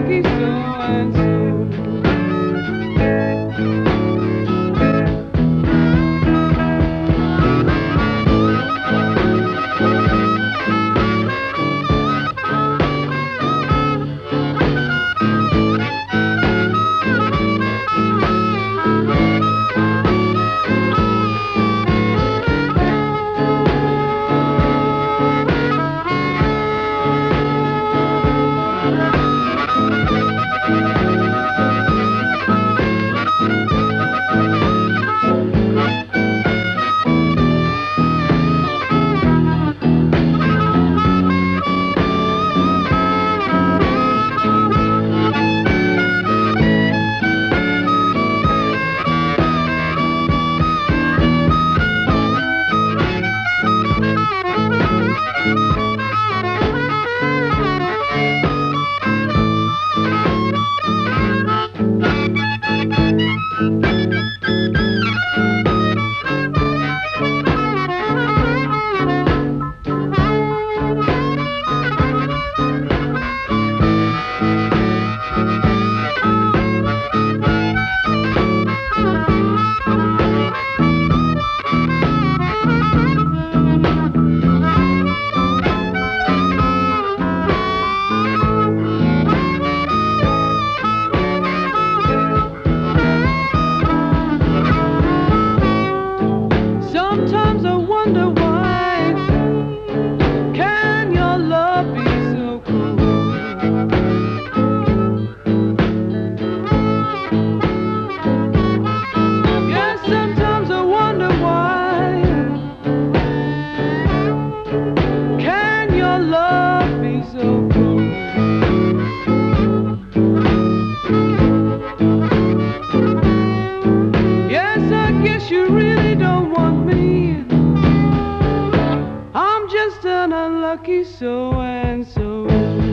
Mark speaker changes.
Speaker 1: unlucky so and so. Sometimes I wonder why can your love be so cruel? Yes, sometimes I wonder why can your love be so cruel? Yes, I guess you really don't want me. I'm just an unlucky so and so.